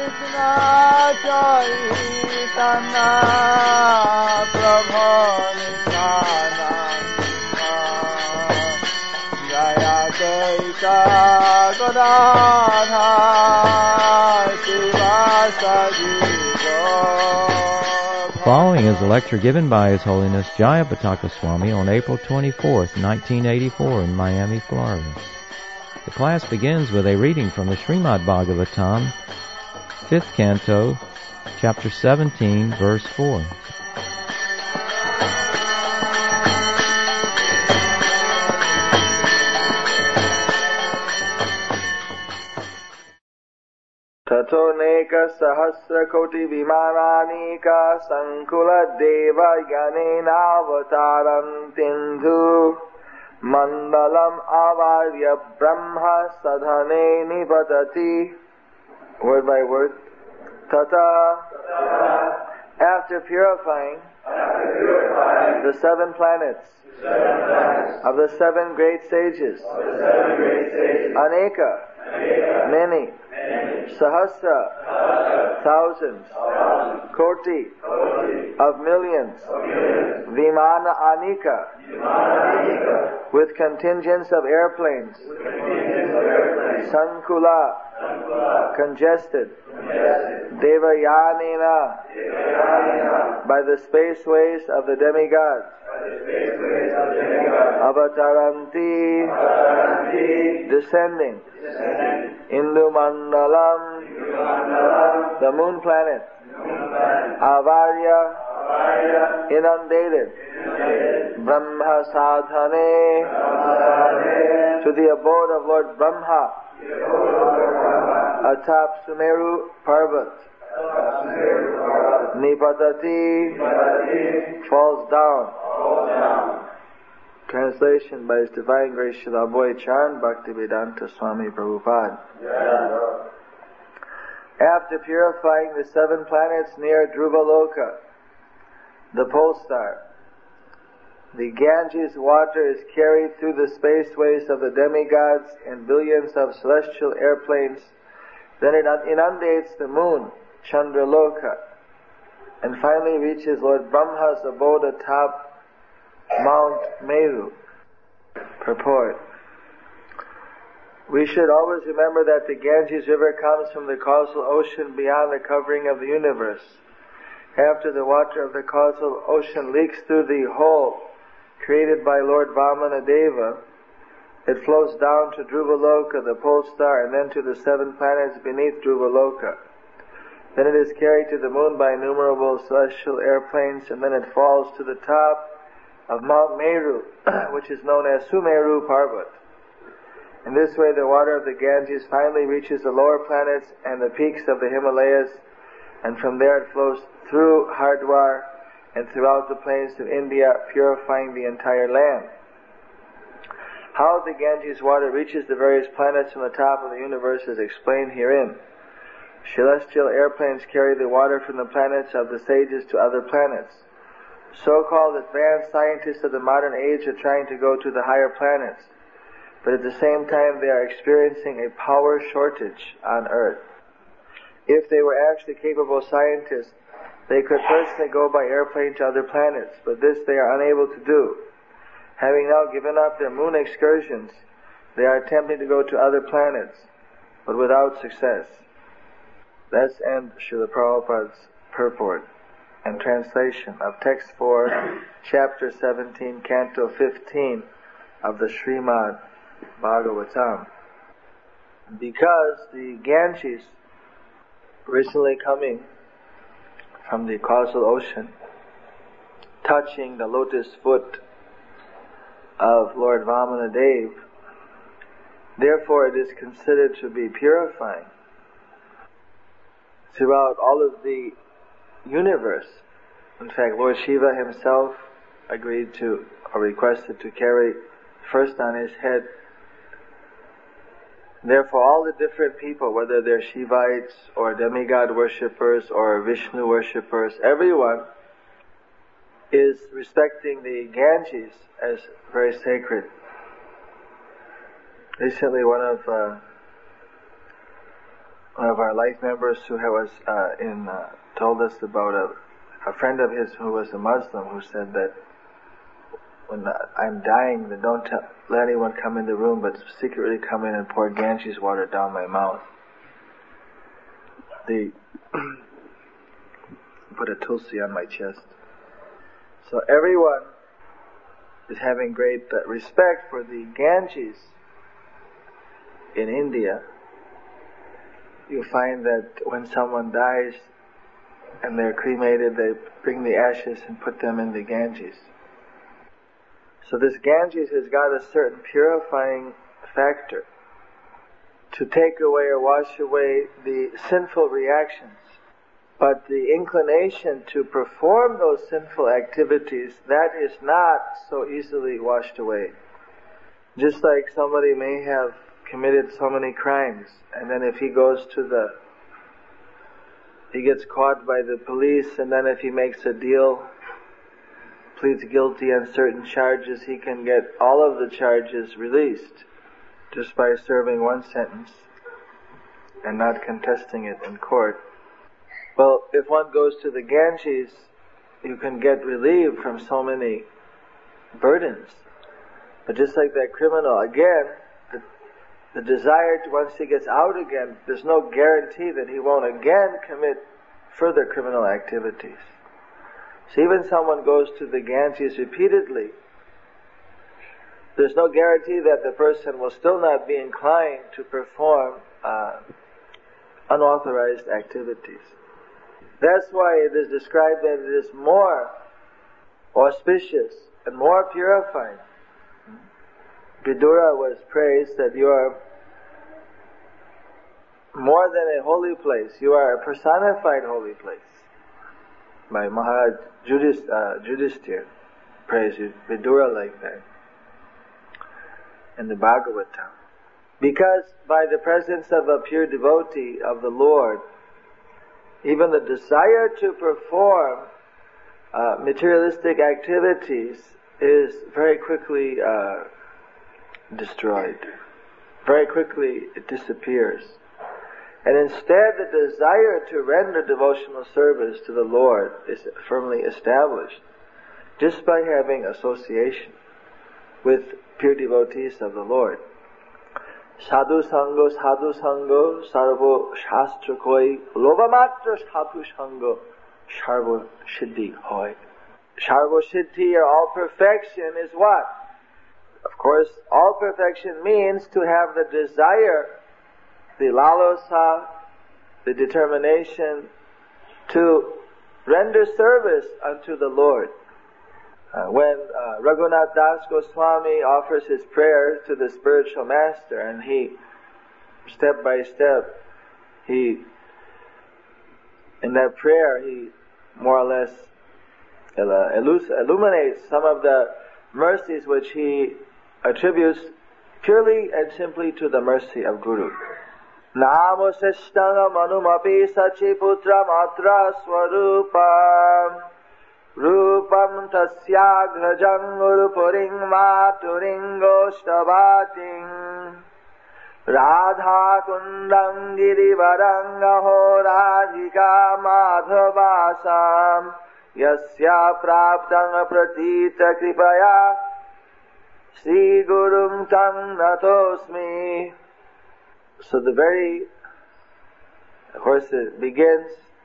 Chaitanya Prabhu Nityananda Jaya Krishna Gadadhar Sivasadi Gaura. Following is a lecture given by His Holiness Jayapataka Swami on April 24th, 1984 in Miami, Florida. The class begins with a reading from the Srimad Bhagavatam, 5th Canto, Chapter 17, Verse 4. Tato neka sahasra koti vimananika sankula deva yanena avatarantindu mandalam avarya brahma sadhane nipatati. Word by word. Tata. After purifying the seven planets of the seven great sages, Aneka, many, Sahasra, thousands, Koti, of millions, Vimana Anika, with contingents of airplanes, Sankula, congested, Devayanina, by the spaceways of the demigods, Avataranti, descending, Indu Mandalam, the moon planet, Avarya, inundated, Brahma Sadhane, to the abode of Lord Brahma, atop Sumeru Parvat, Nipatati, falls down. Translation by His Divine Grace Srila Abhay Charan Bhaktivedanta Swami Prabhupada. After purifying the seven planets near Dhruvaloka, the pole star, the Ganges water is carried through the spaceways of the demigods in billions of celestial airplanes. Then it inundates the moon, Chandraloka, and finally reaches Lord Brahma's abode atop Mount Meru. Purport. We should always remember that the Ganges River comes from the causal ocean beyond the covering of the universe. After the water of the causal ocean leaks through the hole created by Lord Vamanadeva, it flows down to Dhruvaloka, the pole star, and then to the seven planets beneath Dhruvaloka. Then it is carried to the moon by innumerable celestial airplanes, and then it falls to the top of Mount Meru, which is known as Sumeru Parvat. In this way, the water of the Ganges finally reaches the lower planets and the peaks of the Himalayas, and from there it flows through Hardwar and throughout the plains of India, purifying the entire land. How the Ganges water reaches the various planets from the top of the universe is explained herein. Celestial airplanes carry the water from the planets of the sages to other planets. So-called advanced scientists of the modern age are trying to go to the higher planets, but at the same time they are experiencing a power shortage on Earth. If they were actually capable scientists, they could personally go by airplane to other planets, but this they are unable to do. Having now given up their moon excursions, they are attempting to go to other planets, but without success. Let's end Srila Prabhupada's purport and translation of Text 4, Chapter 17, Canto 15 of the Srimad Bhagavatam. Because the Ganges, originally coming from the causal ocean, touching the lotus foot of Lord Vamanadeva, therefore it is considered to be purifying throughout all of the universe. In fact, Lord Shiva himself agreed to, or requested to carry first on his head. Therefore, all the different people, whether they're Shivites or demigod worshippers or Vishnu worshippers, everyone is respecting the Ganges as very sacred. Recently, one of one of our life members who was told us about a friend of his who was a Muslim, who said that when I'm dying, then don't let anyone come in the room, but secretly come in and pour Ganges water down my mouth. They put a tulsi on my chest. So everyone is having great respect for the Ganges in India. You find that when someone dies and they're cremated, they bring the ashes and put them in the Ganges. So this Ganges has got a certain purifying factor to take away or wash away the sinful reactions. But the inclination to perform those sinful activities, that is not so easily washed away. Just like somebody may have committed so many crimes, and then if he gets caught by the police, and then if he makes a deal, pleads guilty on certain charges, he can get all of the charges released just by serving one sentence and not contesting it in court. Well, if one goes to the Ganges, you can get relieved from so many burdens. But just like that criminal, again, the desire to, once he gets out again, there's no guarantee that he won't again commit further criminal activities. So even someone goes to the Ganges repeatedly, there's no guarantee that the person will still not be inclined to perform unauthorized activities. That's why it is described that it is more auspicious and more purifying. Vidura was praised that you are more than a holy place, you are a personified holy place. By Maharaj Yudhishthira praised Vidura like that in the Bhagavatam. Because by the presence of a pure devotee of the Lord, even the desire to perform materialistic activities is very quickly destroyed. Very quickly it disappears. And instead the desire to render devotional service to the Lord is firmly established just by having association with pure devotees of the Lord. Sadhu sango, sarvo shastra koi, lobamatra sadhu sango, sharvo siddhi hoy. Sharvo siddhi, or all perfection, is what? Of course, all perfection means to have the desire, the lalasa, the determination to render service unto the Lord. When Raghunath Das Goswami offers his prayers to the spiritual master, and he, step by step, in that prayer, he more or less illuminates some of the mercies which he attributes purely and simply to the mercy of Guru. Namo seshtanga manumapi sachiputra matra swarupam Rupam tasyagrajam urupuring maturingoshtabating Radha kundam girivarangaho radhika madhavasam Yasya praptang pratita kripaya Sri gurum tang natosmi. So of course it begins,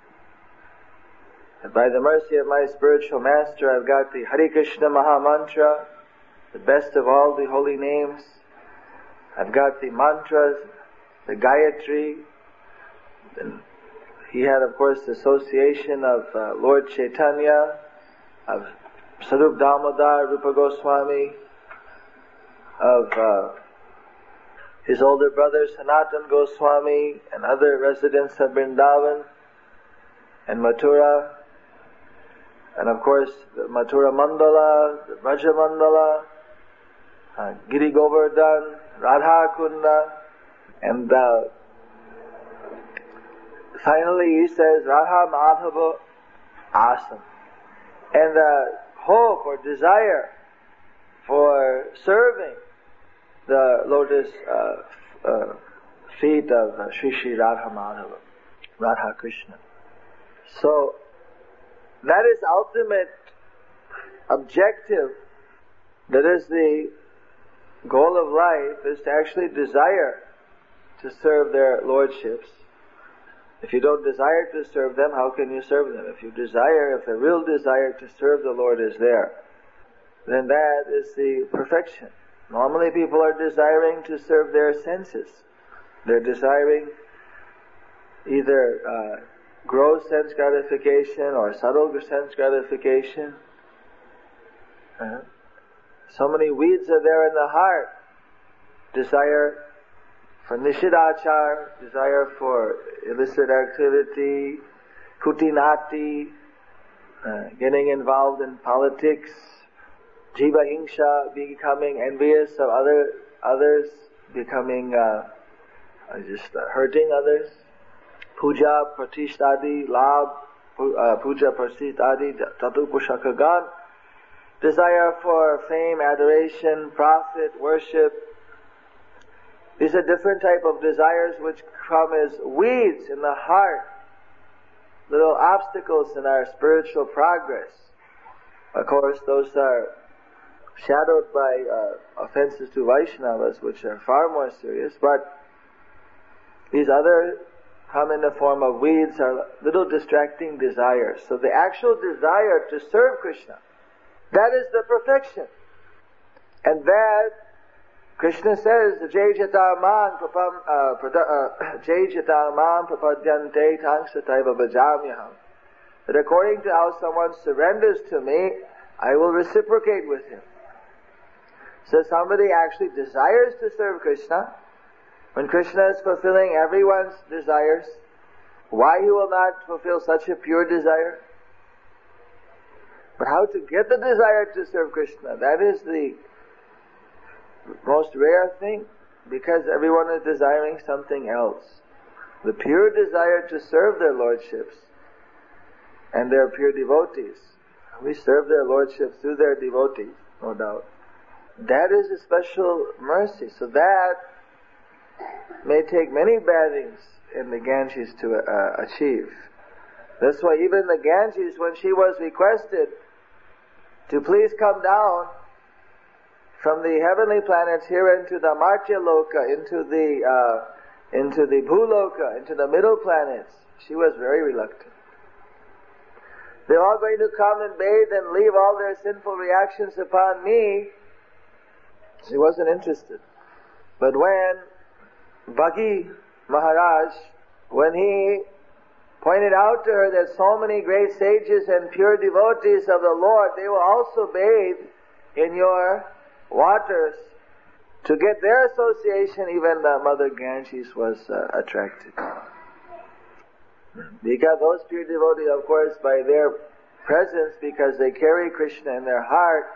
by the mercy of my spiritual master, I've got the Hare Krishna Maha Mantra, the best of all the holy names. I've got the mantras, the Gayatri. And he had, of course, the association of Lord Chaitanya, of Sarup Damodar, Rupa Goswami, of his older brother Sanatan Goswami, and other residents of Vrindavan and Mathura. And of course, the Mathura Mandala, the Braja Mandala, Giri Govardhan, Radha Kunda, and finally he says, Radha Madhava Asam. And the hope or desire for serving the lotus feet of Sri Radha Madhava, Radha Krishna. So, that is ultimate objective, that is the goal of life, is to actually desire to serve their lordships. If you don't desire to serve them, how can you serve them? If you desire, if the real desire to serve the Lord is there, then that is the perfection. Normally people are desiring to serve their senses. They're desiring either gross sense gratification or subtle sense gratification. So many weeds are there in the heart. Desire for nishidachar, desire for illicit activity, kutinati, getting involved in politics, jiva hingsha, becoming envious of others, becoming just hurting others, puja pratishtadi, labh, puja pratishtadi, tatupushakagan, desire for fame, adoration, profit, worship. These are different type of desires which come as weeds in the heart, little obstacles in our spiritual progress. Of course, those are shadowed by offenses to Vaishnavas, which are far more serious, but these other come in the form of weeds, are little distracting desires. So the actual desire to serve Krishna, that is the perfection. And that, Krishna says, Jai Jataman prapadyante tang sataiva bhajamyaham. That according to how someone surrenders to me, I will reciprocate with him. So somebody actually desires to serve Krishna, when Krishna is fulfilling everyone's desires, why he will not fulfill such a pure desire? But how to get the desire to serve Krishna, that is the most rare thing, because everyone is desiring something else. The pure desire to serve their lordships, and their pure devotees. We serve their lordships through their devotees, no doubt. That is a special mercy. So that may take many bathings in the Ganges to achieve. That's why even the Ganges, when she was requested to please come down from the heavenly planets here into the Martya Loka, into the Bhuloka, into the middle planets, she was very reluctant. They're all going to come and bathe and leave all their sinful reactions upon me. She wasn't interested. But when Bhagi Maharaj, when he pointed out to her that so many great sages and pure devotees of the Lord, they will also bathe in your waters, to get their association, even the Mother Ganges was attracted. Because those pure devotees, of course, by their presence, because they carry Krishna in their heart,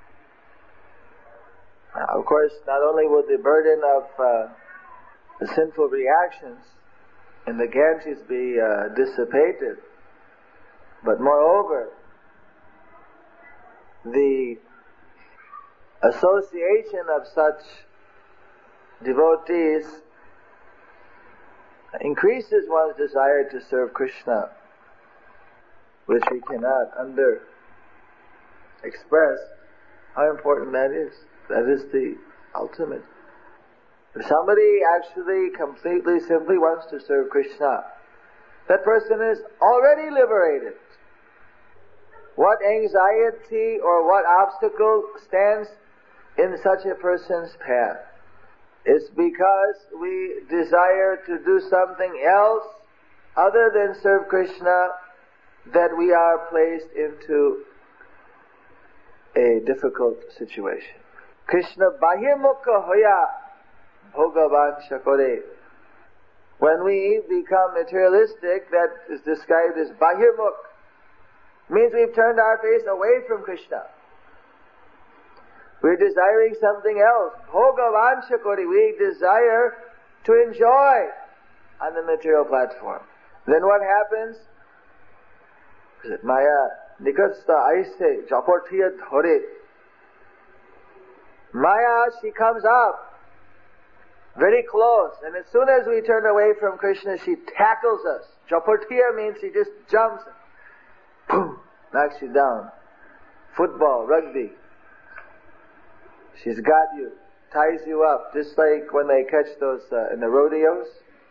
of course, not only would the burden of the sinful reactions in the Ganges be dissipated, but moreover, the association of such devotees increases one's desire to serve Krishna, which we cannot express how important that is. That is the ultimate. If somebody actually completely simply wants to serve Krishna, that person is already liberated. What anxiety or what obstacle stands in such a person's path? It's because we desire to do something else other than serve Krishna that we are placed into a difficult situation. Krishna bahirmukha hoya bhogavan shakore. When we become materialistic, that is described as bahirmukh. Means we've turned our face away from Krishna. We're desiring something else. Bhogavan shakore. We desire to enjoy on the material platform. Then what happens? Maya nikatsta aise japortiya dhore. Maya, she comes up. very close. And as soon as we turn away from Krishna, she tackles us. Chapartiya means she just jumps and boom, knocks you down. Football, rugby. She's got you, ties you up, just like when they catch those in the rodeos.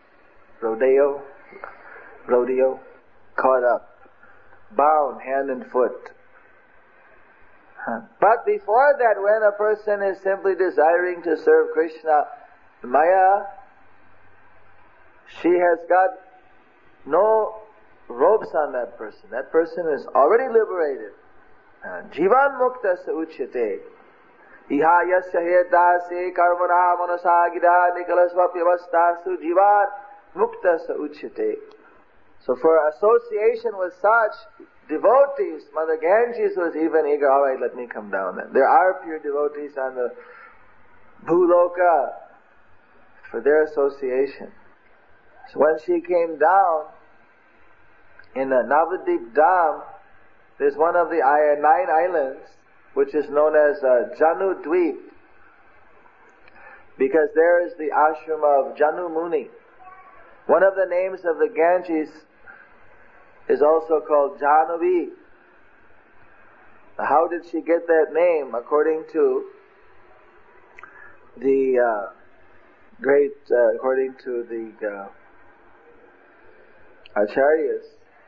Rodeo, caught up, bound hand and foot. But before that, when a person is simply desiring to serve Krishna, Maya, she has got no ropes on that person. That person is already liberated. Jivan mukta sa uchyate. Iha yasya hedase karmana manasagida nikalasvapyavastasu jivan mukta sa uchyate. So for association with such devotees, Mother Ganges was even eager, alright, let me come down then. There are pure devotees on the Bhuloka for their association. So when she came down in Navadip Dham, there's one of the 9 islands which is known as Janu Dweep, because there is the ashram of Janu Muni. One of the names of the Ganges is also called Jahnavi. How did she get that name? According to the Acharyas,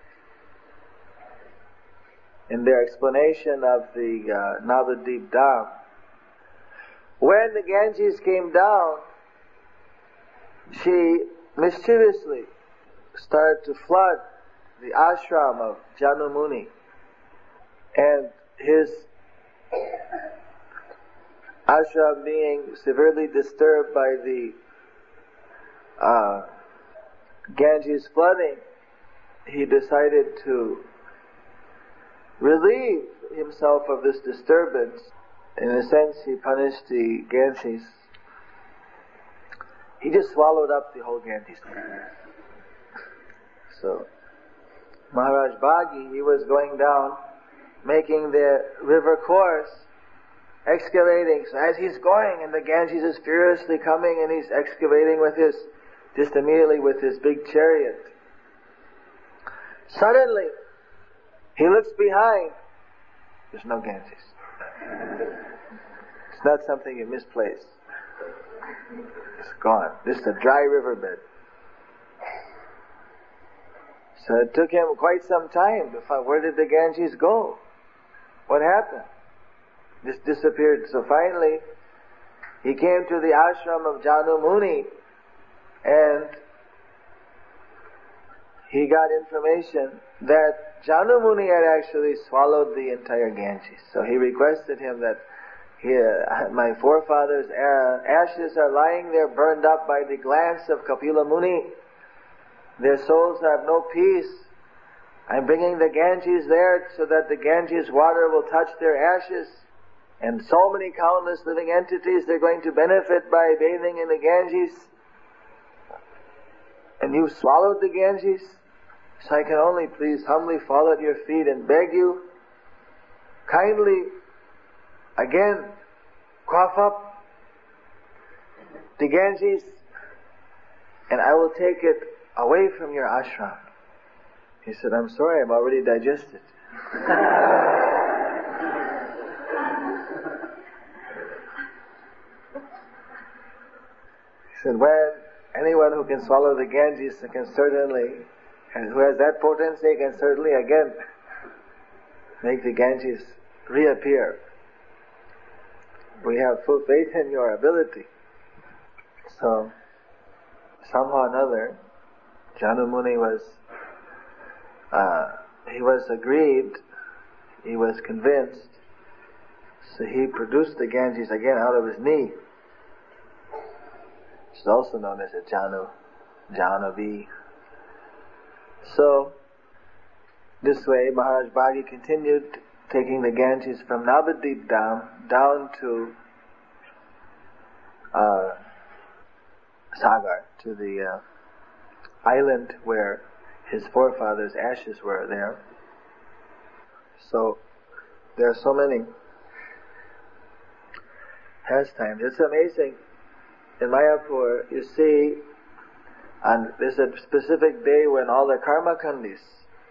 in their explanation of the Navadip Dham, when the Ganges came down, she mischievously started to flood the ashram of Janu Muni, and his ashram being severely disturbed by the Ganges flooding, he decided to relieve himself of this disturbance. In a sense, he punished the Ganges. He just swallowed up the whole Ganges. So Maharaj Bhagi, he was going down, making the river course, excavating. So as he's going, and the Ganges is furiously coming, and he's excavating just immediately with his big chariot. Suddenly, he looks behind. There's no Ganges. It's not something you misplace. It's gone. Just a dry riverbed. So it took him quite some time to find, where did the Ganges go? What happened? Just disappeared. So finally, he came to the ashram of Janu Muni, and he got information that Janu Muni had actually swallowed the entire Ganges. So he requested him that, my forefathers' ashes are lying there burned up by the glance of Kapila Muni. Their souls have no peace. I'm bringing the Ganges there so that the Ganges water will touch their ashes. And so many countless living entities, they're going to benefit by bathing in the Ganges. And you swallowed the Ganges? So I can only please humbly fall at your feet and beg you, kindly, again, cough up the Ganges, and I will take it away from your ashram. He said, I'm sorry, I'm already digested. He said, when anyone who can swallow the Ganges can certainly, and who has that potency, can certainly again make the Ganges reappear. We have full faith in your ability. So, somehow or another, Janu Muni was agreed, he was convinced, so he produced the Ganges again out of his knee. It's also known as a Jahnavi. So, this way Maharaj Bhagi continued taking the Ganges from Navadip Dham down to Sagar, to the island where his forefathers' ashes were there. So, there are so many pastimes. It's amazing in Mayapur, you see, and there's a specific day when all the karma kandis,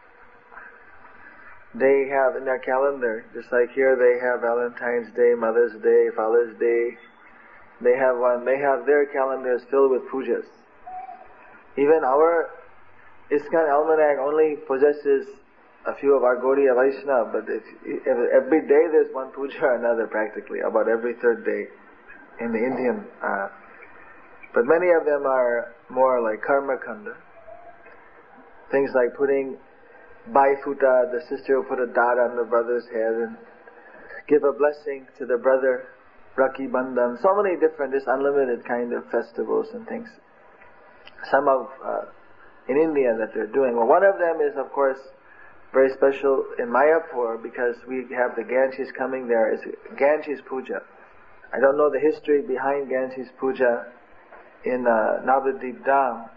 they have in their calendar, just like here they have Valentine's Day, Mother's Day, Father's Day, they have their calendars filled with pujas. Even our ISKCON almanac only possesses a few of our Gaudiya Vaishnava, but if every day there's one puja or another practically, about every third day in the Indian. But many of them are more like karma kanda. Things like putting Bhai-Phuta, the sister will put a dot on the brother's head and give a blessing to the brother, Rakhi Bandhan. So many different, just unlimited kind of festivals and things. Some of in India that they're doing. Well, one of them is, of course, very special in Mayapur because we have the Ganges coming there. It's Ganges Puja. I don't know the history behind Ganges Puja in Navadvip Dham,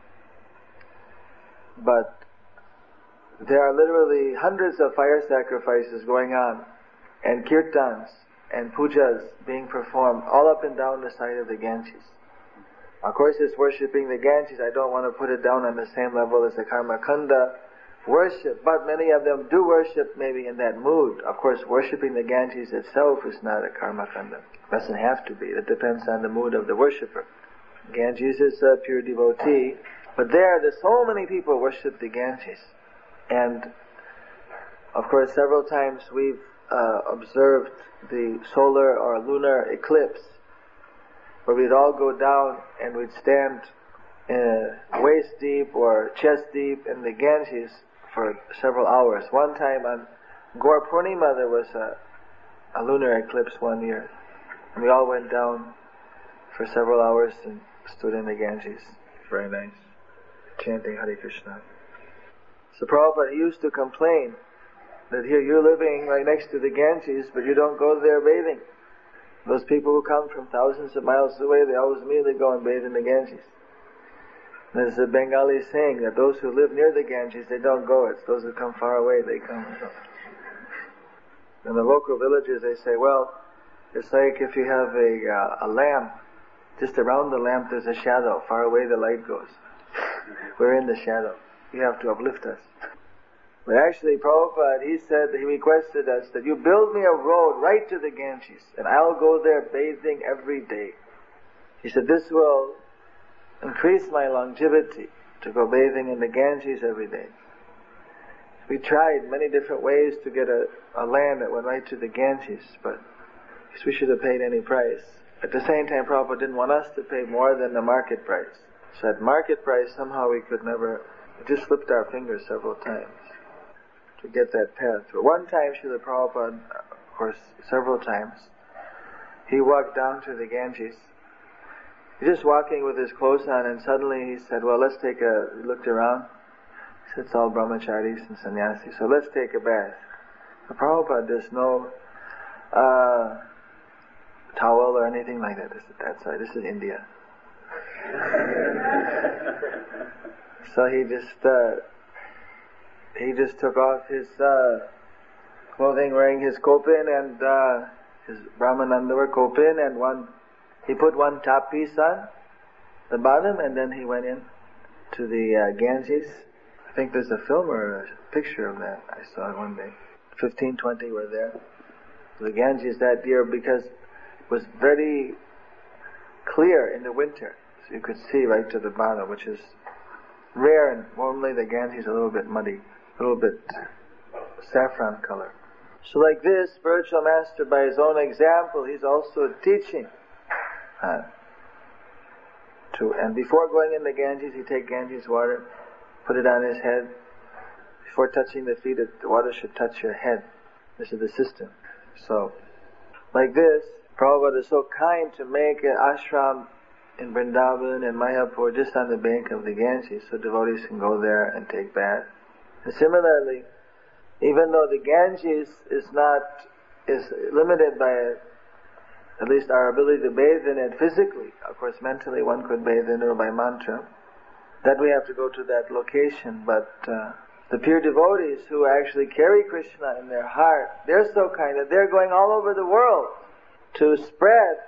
but there are literally hundreds of fire sacrifices going on and kirtans and pujas being performed all up and down the side of the Ganges. Of course, it's worshipping the Ganges. I don't want to put it down on the same level as the Karma Kanda worship, but many of them do worship maybe in that mood. Of course, worshipping the Ganges itself is not a Karma Kanda. It doesn't have to be. It depends on the mood of the worshipper. Ganges is a pure devotee, but there's so many people worship the Ganges. And of course, several times we've observed the solar or lunar eclipse, where we'd all go down and we'd stand waist deep or chest deep in the Ganges for several hours. One time on Gaur Purnima there was a lunar eclipse one year, and we all went down for several hours and stood in the Ganges. Very nice. Chanting Hare Krishna. So Prabhupada, he used to complain that here you're living right next to the Ganges, but you don't go there bathing. Those people who come from thousands of miles away, they always immediately go and bathe in the Ganges. There's a Bengali saying that those who live near the Ganges, they don't go. It's those who come far away, they come. In the local villages, they say, well, it's like if you have a lamp, just around the lamp there's a shadow. Far away the light goes. We're in the shadow. You have to uplift us. But actually, Prabhupada, he said, he requested us that you build me a road right to the Ganges, and I'll go there bathing every day. He said, this will increase my longevity to go bathing in the Ganges every day. We tried many different ways to get a land that went right to the Ganges, but we should have paid any price. At the same time, Prabhupada didn't want us to pay more than the market price. So at market price, somehow we could never, it just slipped our fingers several times to get that path. But one time, Srila Prabhupada, of course, several times, he walked down to the Ganges. He was just walking with his clothes on, and suddenly he said, well, he looked around. He said, it's all brahmacharis and sannyasis, so let's take a bath. So Prabhupada, there's no towel or anything like that. That's right, this is India. So he just took off his clothing, wearing his kopin and his Brahman underwear kopin, and he put one top piece on the bottom, and then he went in to the Ganges. I think there's a film or a picture of that. I saw it one day. 15, 20 were there. The Ganges that year, because it was very clear in the winter, so you could see right to the bottom, which is rare, and normally the Ganges is a little bit muddy, a little bit saffron color. So like this, spiritual master, by his own example, he's also teaching. And before going in the Ganges, he take Ganges water, put it on his head. Before touching the feet, the water should touch your head. This is the system. So, like this, Prabhupada is so kind to make an ashram in Vrindavan and Mayapur just on the bank of the Ganges, so devotees can go there and take bath. And similarly, even though the Ganges is limited by at least our ability to bathe in it physically, of course mentally one could bathe in it by mantra, that we have to go to that location, but the pure devotees who actually carry Krishna in their heart, they're so kind that they're going all over the world to spread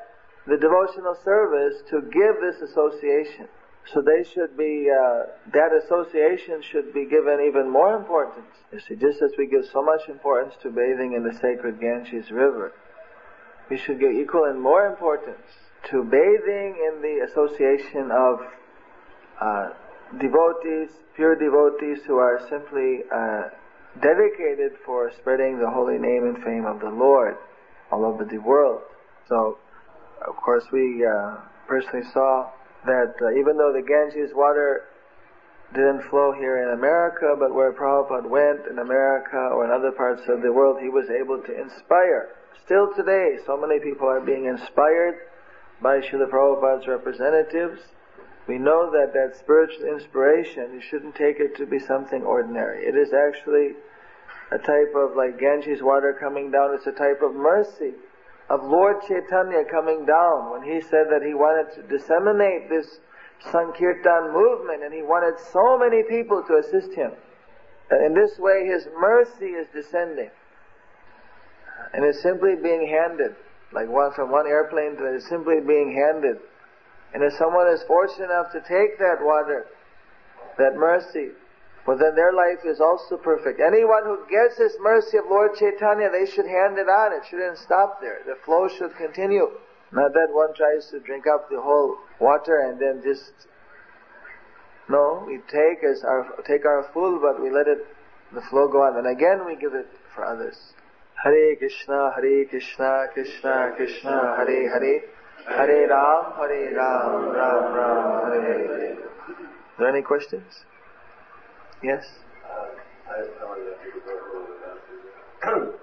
the devotional service to give this association. So they should be, that association should be given even more importance. You see, just as we give so much importance to bathing in the sacred Ganges River, we should give equal and more importance to bathing in the association of devotees, pure devotees who are simply dedicated for spreading the holy name and fame of the Lord all over the world. So, of course, we personally saw that even though the Ganges water didn't flow here in America, but where Prabhupada went in America or in other parts of the world, he was able to inspire. Still today, so many people are being inspired by Srila Prabhupada's representatives. We know that that spiritual inspiration, you shouldn't take it to be something ordinary. It is actually a type of, like Ganges water coming down, it's a type of mercy of Lord Chaitanya coming down when he said that he wanted to disseminate this Sankirtan movement and he wanted so many people to assist him. And in this way his mercy is descending. And it's simply being handed, like from one airplane to it's simply being handed. And if someone is fortunate enough to take that water, that mercy, well then their life is also perfect. Anyone who gets this mercy of Lord Chaitanya, they should hand it on. It shouldn't stop there. The flow should continue. Not that one tries to drink up the whole water and then just... No, we take our full, but we let the flow go on. And again we give it for others. Hare Krishna, Krishna Krishna, Hare Hare, Hare Ram, Ram Ram, Hare Hare. Are there any questions? Yes? I wanted to think about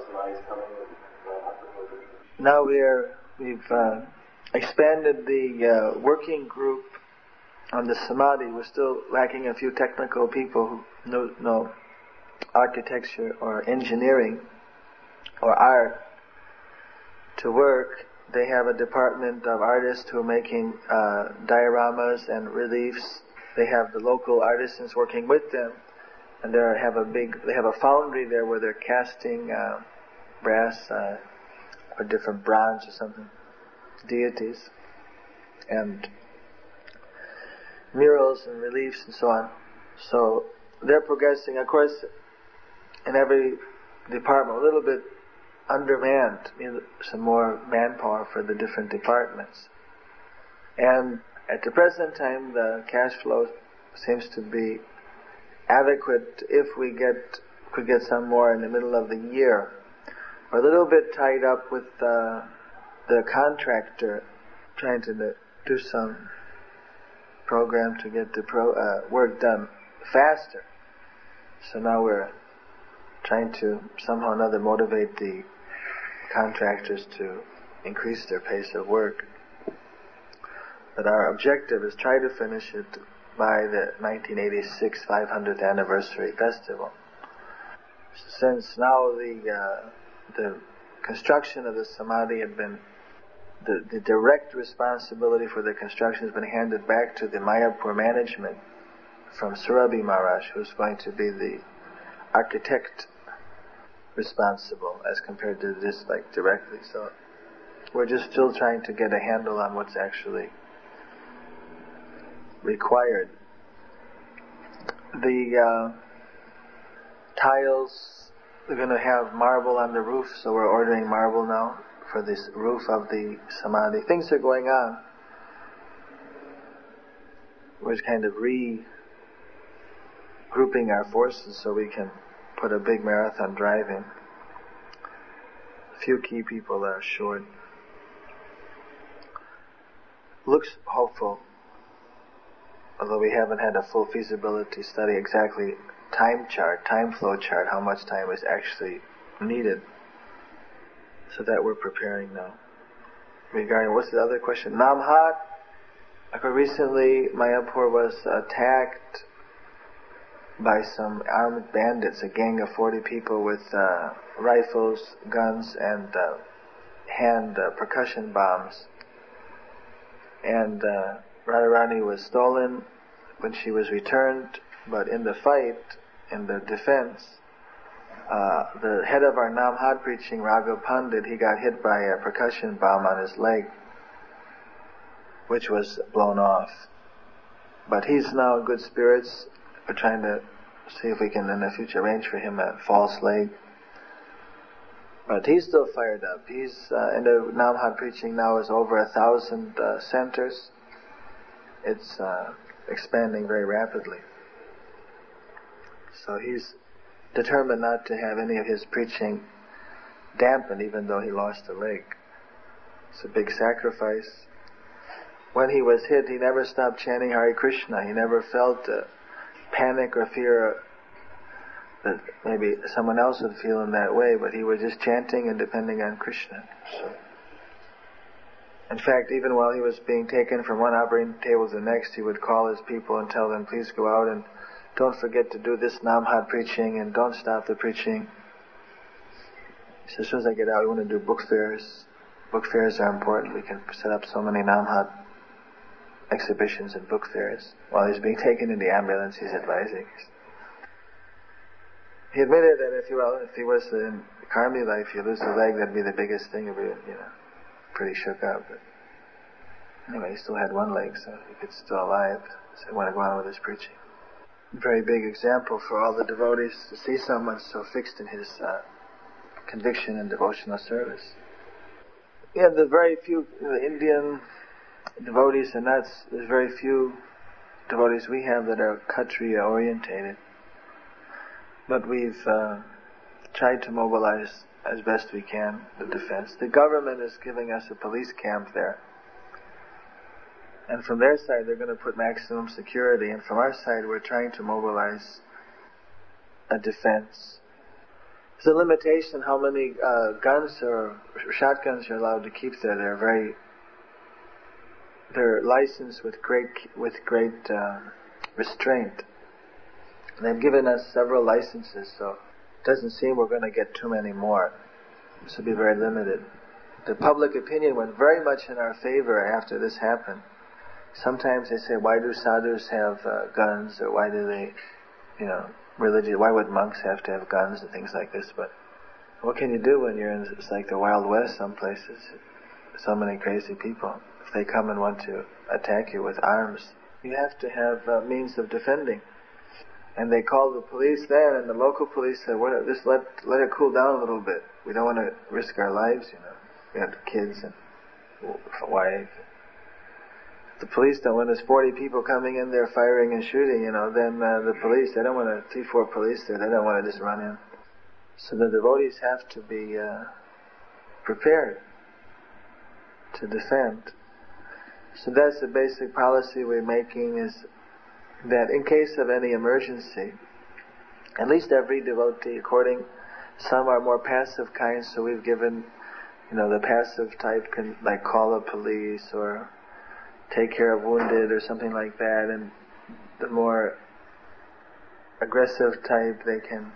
now we've expanded the working group on the Samadhi. We're still lacking a few technical people who know architecture or engineering or art to work. They have a department of artists who are making dioramas and reliefs. They have the local artisans working with them, and they have a foundry there where they're casting brass or different bronze or something, deities, and murals and reliefs and so on. So they're progressing. Of course, in every department, a little bit undermanned, some more manpower for the different departments. And at the present time, the cash flow seems to be adequate if we could get some more in the middle of the year. We're a little bit tied up with the contractor trying to do some program to get the work done faster. So now we're trying to somehow or another motivate the contractors to increase their pace of work. But our objective is try to finish it by the 1986 500th anniversary festival. Since now the construction of the Samadhi had been, the direct responsibility for the construction has been handed back to the Mayapur management from Surabhi Maharaj, who's going to be the architect responsible as compared to this directly. So we're just still trying to get a handle on what's actually required. The tiles, we're going to have marble on the roof, so we're ordering marble now for this roof of the Samadhi. Things are going on. We're kind of regrouping our forces so we can put a big marathon drive in. A few key people are short. Looks hopeful, although we haven't had a full feasibility study, exactly time flow chart, how much time is actually needed. So that we're preparing now. Regarding, what's the other question? Namhat. Recently, Mayapur was attacked by some armed bandits, a gang of 40 people with rifles, guns, and hand percussion bombs. And Radharani was stolen when she was returned, but in the fight, in the defense, the head of our Namhat preaching, Raghav Pandit, he got hit by a percussion bomb on his leg. which was blown off. But he's now in good spirits. We're trying to see if we can in the future arrange for him a false leg. But he's still fired up. He's in the Namhat preaching now is over 1,000 centers. It's expanding very rapidly. So he's determined not to have any of his preaching dampened, even though he lost a leg. It's a big sacrifice. When he was hit, he never stopped chanting Hare Krishna. He never felt panic or fear that maybe someone else would feel in that way, but he was just chanting and depending on Krishna. So, in fact, even while he was being taken from one operating table to the next, he would call his people and tell them, please go out and don't forget to do this Namhat preaching and don't stop the preaching. He says, as soon as I get out, we want to do book fairs. Book fairs are important. We can set up so many Namhat exhibitions and book fairs. While he's being taken in the ambulance, he's advising. He admitted that if he was in Karmi life, you lose a leg, that'd be the biggest thing. He'd be, pretty shook up. But anyway, he still had one leg, so he could still alive. So he wanted to go on with his preaching. Very big example for all the devotees to see someone so fixed in his conviction and devotional service. Yeah, the very few Indian devotees, and there's very few devotees we have that are Kshatriya orientated. But we've tried to mobilize as best we can the defense. The government is giving us a police camp there. And from their side, they're going to put maximum security. And from our side, we're trying to mobilize a defense. There's a limitation how many guns or shotguns you're allowed to keep there. They're licensed with great restraint. And they've given us several licenses, so it doesn't seem we're going to get too many more. This will be very limited. The public opinion went very much in our favor after this happened. Sometimes they say, why do sadhus have guns, or why do they, why would monks have to have guns and things like this? But what can you do when you're in, it's like the Wild West some places, so many crazy people. If they come and want to attack you with arms, you have to have means of defending. And they called the police then, and the local police said, just let it cool down a little bit. We don't want to risk our lives, We have kids and a wife. The police don't, when there's 40 people coming in there firing and shooting, then the police, they don't want 3-4 police there, they don't want to just run in. So the devotees have to be prepared to defend. So that's the basic policy we're making, is that in case of any emergency, at least every devotee, some are more passive kinds, so we've given, the passive type can like call the police or take care of wounded or something like that, and the more aggressive type, they can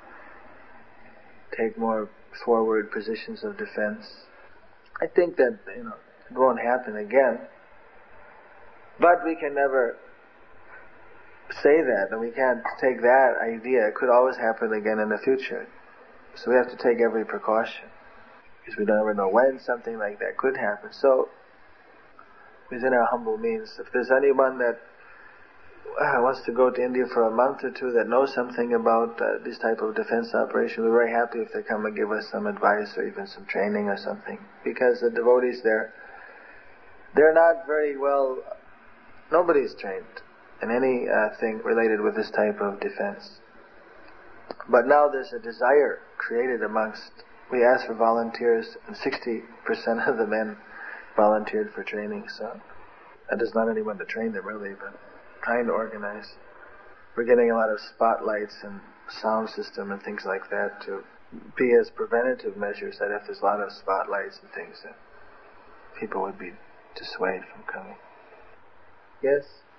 take more forward positions of defense. I think that, it won't happen again, but we can never say that, and we can't take that idea. It could always happen again in the future. So we have to take every precaution, because we don't ever know when something like that could happen. So, within our humble means, if there's anyone that wants to go to India for a month or two that knows something about this type of defense operation, we're very happy if they come and give us some advice or even some training or something. Because the devotees there, they're not very well, nobody's trained in any thing related with this type of defense. But now there's a desire created amongst, we asked for volunteers, and 60% of the men volunteered for training, so there's not anyone to train them really, but trying to organize. We're getting a lot of spotlights and sound system and things like that to be as preventative measures, that if there's a lot of spotlights and things, that people would be dissuaded from coming. Yes?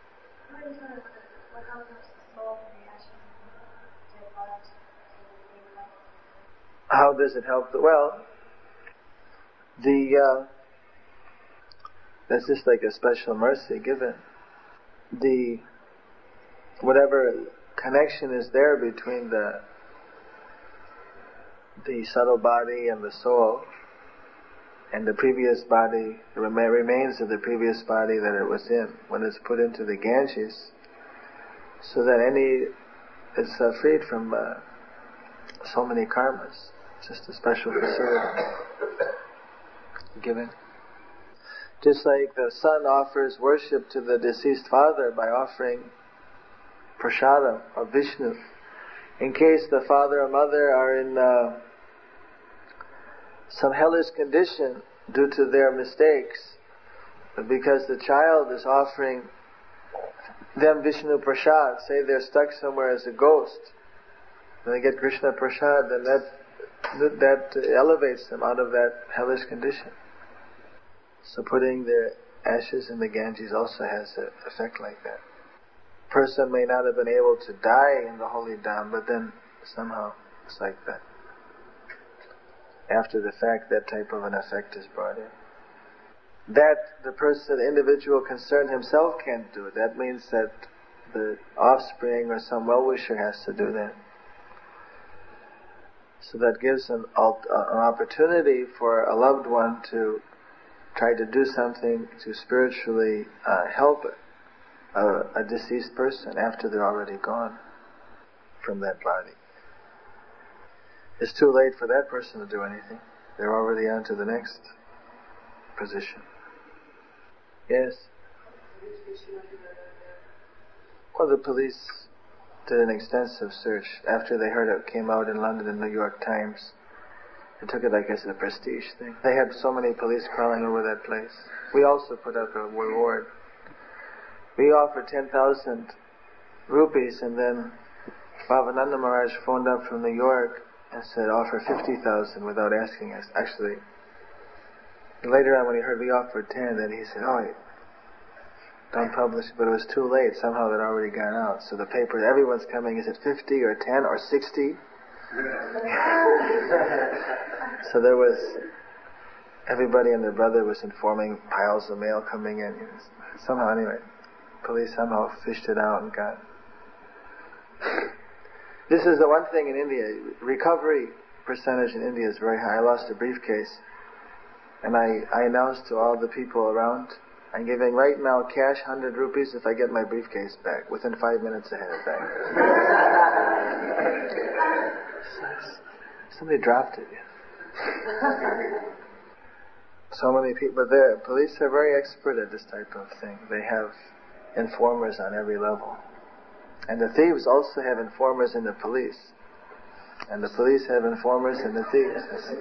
How does it help? That's just like a special mercy given. Whatever connection is there between the subtle body and the soul, and the previous body, the remains of the previous body that it was in, when it's put into the Ganges, so that it's freed from so many karmas. It's just a special facility given. Just like the son offers worship to the deceased father by offering prasadam or Vishnu, in case the father or mother are in some hellish condition due to their mistakes, but because the child is offering them Vishnu Prasad, say they're stuck somewhere as a ghost, and they get Krishna Prasad, then that elevates them out of that hellish condition. So putting their ashes in the Ganges also has an effect like that. Person may not have been able to die in the holy dham, but then somehow it's like that. After the fact, that type of an effect is brought in. That the individual concerned himself can't do. That means that the offspring or some well-wisher has to do that. So that gives an opportunity for a loved one to try to do something to spiritually help a deceased person after they're already gone from that body. It's too late for that person to do anything. They're already on to the next position. Yes? Well, the police did an extensive search after they heard it came out in London and New York Times. They took it like as a prestige thing. They had so many police crawling over that place. We also put up a reward. We offered 10,000 rupees, and then Bhavananda Maharaj phoned up from New York and said offer 50,000 without asking us. Actually, later on when he heard we offered 10, then he said, don't publish it, but it was too late. Somehow it had already gone out. So the paper, everyone's coming, is it 50 or 10 or 60? So there was, everybody and their brother was informing piles of mail coming in. Somehow, anyway, police somehow fished it out and got. This is the one thing in India. Recovery percentage in India is very high. I lost a briefcase, and I announced to all the people around, I'm giving right now cash 100 rupees if I get my briefcase back. Within 5 minutes I had it back. Somebody dropped it. So many people, but the police are very expert at this type of thing. They have informers on every level. And the thieves also have informers in the police. And the police have informers in the thieves.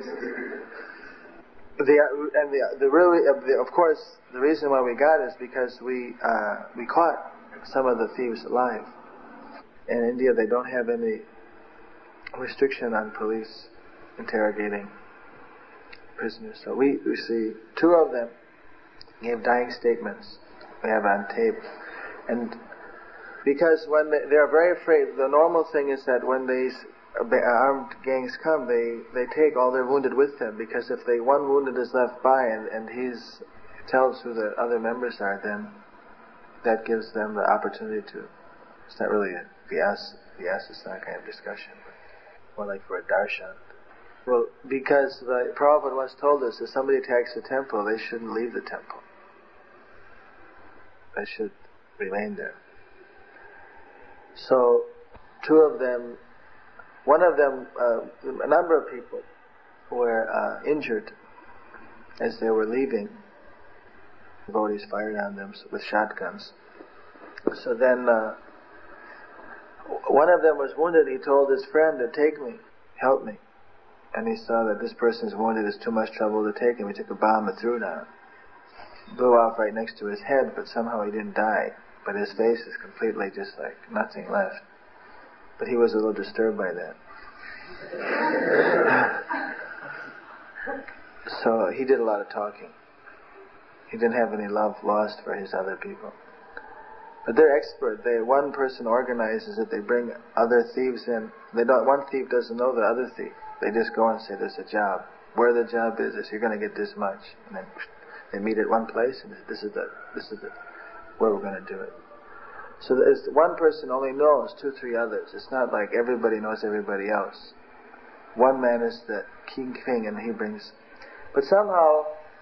Of course, the reason why we got it is because we caught some of the thieves alive. In India, they don't have any restriction on police interrogating prisoners. So we see two of them gave dying statements. We have on tape. And because when they're very afraid, the normal thing is that when these armed gangs come, they take all their wounded with them, because if one wounded is left by and he tells who the other members are, then that gives them the opportunity to. It's not really a vyasa kind of discussion, but more like for a darshan. Well, because the Prabhupada once told us if somebody attacks the temple, they shouldn't leave the temple. They should remain there. So, one of them, a number of people were injured as they were leaving. Devotees fired on them with shotguns. So then, one of them was wounded. He told his friend to take me, help me. And he saw that this person is wounded, it's too much trouble to take him. He took a bomb and threw it on him. Blew off right next to his head, but somehow he didn't die. But his face is completely just like nothing left. But he was a little disturbed by that. So he did a lot of talking. He didn't have any love lost for his other people. But they're expert. One person organizes it. They bring other thieves in. One thief doesn't know the other thief. They just go and say, there's a job. Where the job is, you're going to get this much. And then they meet at one place, and this is where we're going to do it. So one person only knows 2-3 others. It's not like everybody knows everybody else. One man is the king, and he brings. But somehow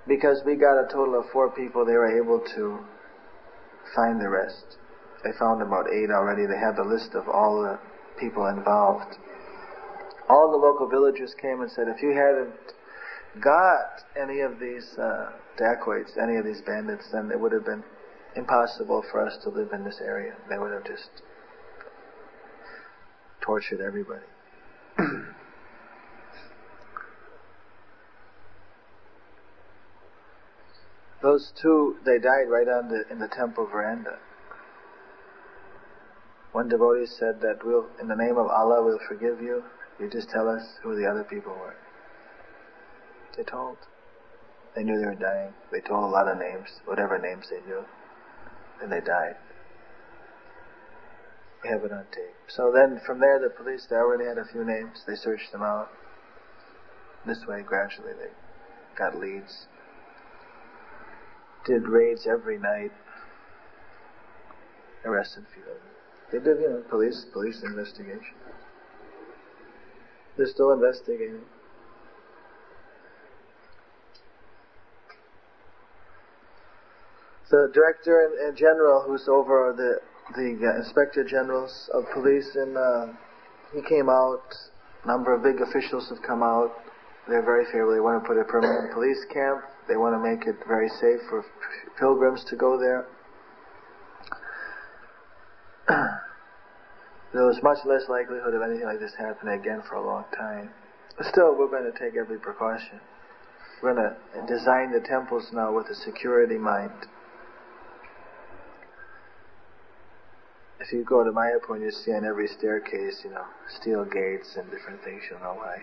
Because we got a total of 4 people, they were able to find the rest. They found about 8 already. They had the list of all the people involved. All the local villagers came and said, if you hadn't got any of these dacoits, any of these bandits, then it would have been impossible for us to live in this area. They would have just tortured everybody. Those 2, they died right in the temple veranda. One devotee said that in the name of Allah, we'll forgive you. You just tell us who the other people were. They told. They knew they were dying. They told a lot of names, whatever names they knew. And they died. We have it on tape. So then from there, the police, they already had a few names. They searched them out. This way, gradually, they got leads. Did raids every night. Arrested a few of them. They did, police investigation. They're still investigating. The director and general, who's over the inspector generals of police, and he came out. A number of big officials have come out. They're very favorable. They want to put a permanent police camp. They want to make it very safe for pilgrims to go there. There was much less likelihood of anything like this happening again for a long time. But still, we're going to take every precaution. We're going to design the temples now with a security mind. If you go to Mayapur and you see on every staircase, steel gates and different things, you'll know why.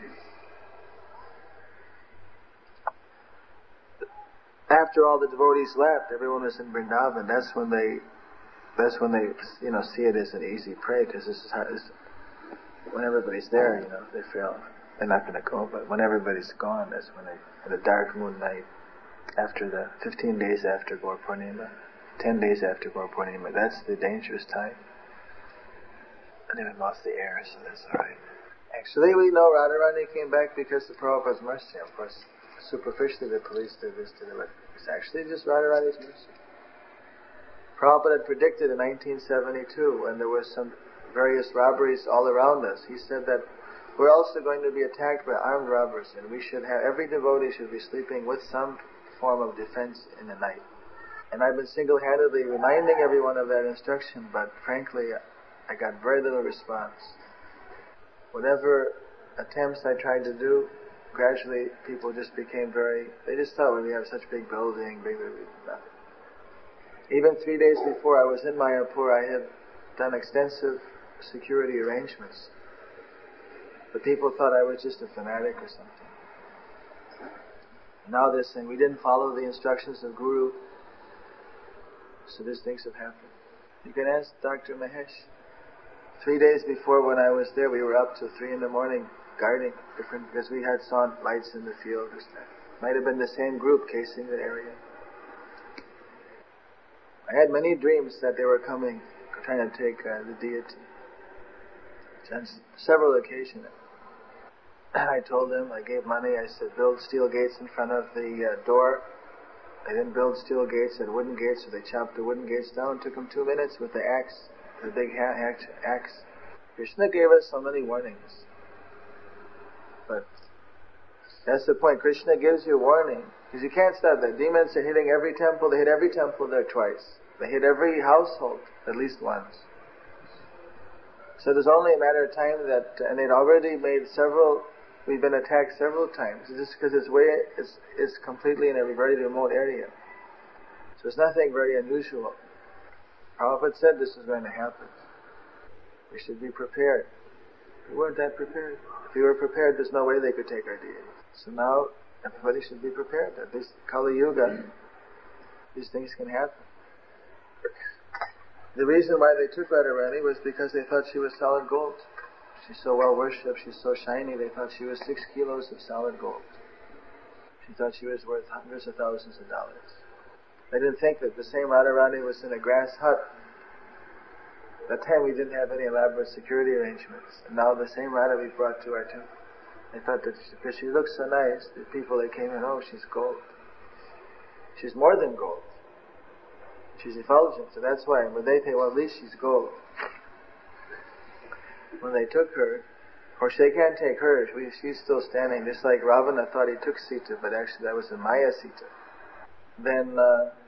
After all the devotees left, everyone was in Vrindavan. That's when they see it as an easy prey, because this is how when everybody's there, they feel they're not going to go. But when everybody's gone, that's when at a dark moon night, after the 15 days after Gaur Purnima, 10 days after Gaur Purnima, that's the dangerous time. And they went off the air, so that's alright. Actually, we know Radharani came back because of Prabhupada's mercy. Of course, superficially the police did this to them, but it's actually just Radharani's mercy. Prabhupada had predicted in 1972, when there were some various robberies all around us, he said that we're also going to be attacked by armed robbers, and every devotee should be sleeping with some form of defense in the night. And I've been single-handedly reminding everyone of that instruction, but frankly, I got very little response. Whatever attempts I tried to do, gradually people just became they just thought, well, we have such big building, nothing. Even 3 days before I was in Mayapur, I had done extensive security arrangements. But people thought I was just a fanatic or something. Now they're saying we didn't follow the instructions of Guru, so these things have happened. You can ask Dr. Mahesh. 3 days before when I was there, we were up till 3 a.m. guarding because we had saw lights in the field. Might have been the same group casing the area. I had many dreams that they were coming, trying to take the deity. On several occasions. I told them, I gave money, I said, build steel gates in front of the door. They didn't build steel gates, they had wooden gates, so they chopped the wooden gates down. It took them 2 minutes with the axe, the big axe. Krishna gave us so many warnings. But that's the point. Krishna gives you a warning. Because you can't stop that. Demons are hitting every temple. They hit every temple there twice. They hit every household at least once. So there's only a matter of time and they'd already we've been attacked several times. Just because it's completely in a very remote area. So it's nothing very unusual. Prabhupada said this was going to happen. We should be prepared. We weren't that prepared. If we were prepared, there's no way they could take our deity. So now, everybody should be prepared. At this Kali Yuga, these things can happen. The reason why they took Radharani was because they thought she was solid gold. She's so well worshipped, she's so shiny, they thought she was 6 kilos of solid gold. She thought she was worth hundreds of thousands of dollars. They didn't think that the same Radharani was in a grass hut. At that time we didn't have any elaborate security arrangements. And now the same Radha we brought to our temple. They thought that because she looked so nice, the people that came in, oh, she's gold. She's more than gold. She's effulgent, so that's why. But they think, well, at least she's gold. When they took her, of course they can't take her. She's still standing, just like Ravana thought he took Sita, but actually that was a Maya Sita. Then,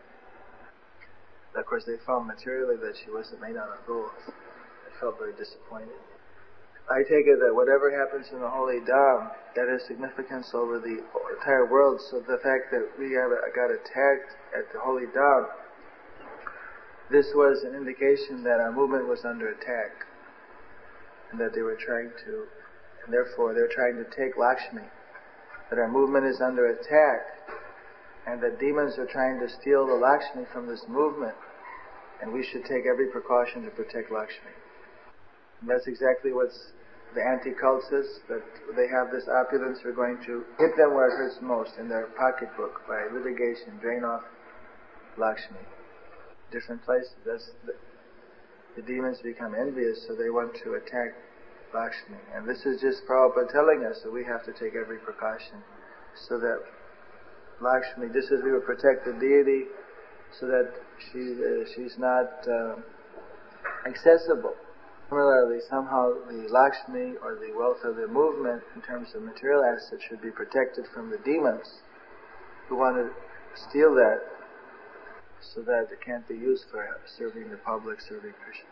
of course, they found materially that she wasn't made out of gold. They felt very disappointed. I take it that whatever happens in the Holy Dham, that has significance over the entire world. So the fact that we got attacked at the Holy Dham, this was an indication that our movement was under attack, and that they were trying to, and therefore they're trying to take Lakshmi. That our movement is under attack, and that demons are trying to steal the Lakshmi from this movement, and we should take every precaution to protect Lakshmi. And that's exactly what's the anti-cultists, that they have this opulence. We're going to hit them where it hurts most, in their pocketbook, by litigation, drain off Lakshmi. Different places. The demons become envious, so they want to attack Lakshmi. And this is just Prabhupada telling us that we have to take every precaution, so that Lakshmi, just as we would protect the deity, so that she's not accessible. Similarly, somehow the Lakshmi or the wealth of the movement in terms of material assets should be protected from the demons who want to steal that, so that it can't be used for serving the public, serving Krishna.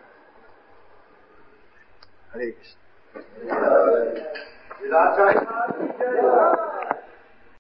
Hare Krishna.